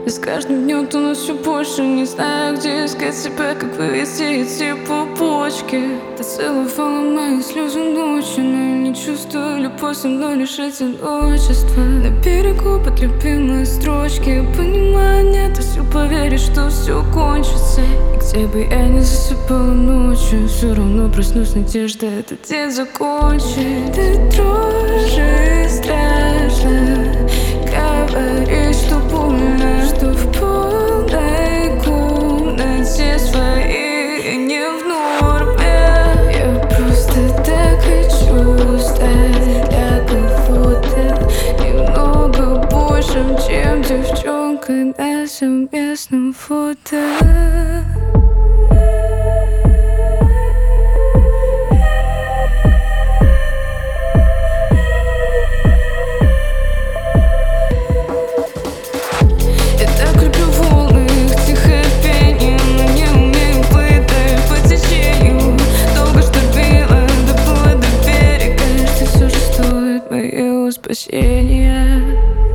И с каждым днем тону все больше. Не знаю, где искать себя, как вывести эти пупочки. Ты целовала мои слезы ночью, но я не чувствую любовь со мной, лишь одиночество. На берегу под любимые строчки. Понимаю, нет, ты все поверишь, что все кончится. И где бы я не засыпала ночью, все равно проснусь, надежда этот день закончит. Ты дрожишь страшно, говоришь, что больно, что в полной комнате своей не в норме. Я просто так хочу стать для кого-то немного большим, чем девчонка на совместном фото. Спасение.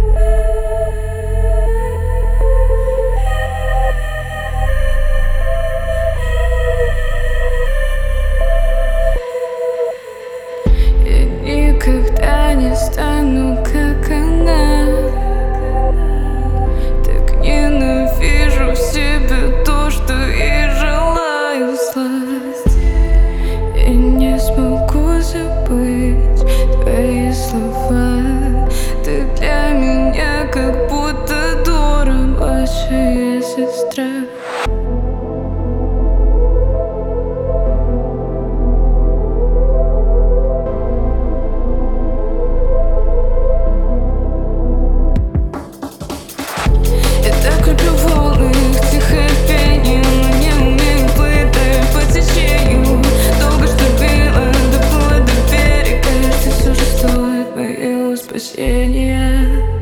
Я никогда не стану, как она. Так ненавижу в себе то, что и желаю сласть. Я не смогу забыть твои слова. Ты для меня как будто Дора, младшая сестра. Я так люблю волны, их тихое пение, но не умею плыть по течению. Долго штормила, доплыла до берега, кажется, все же стоит моего спасения.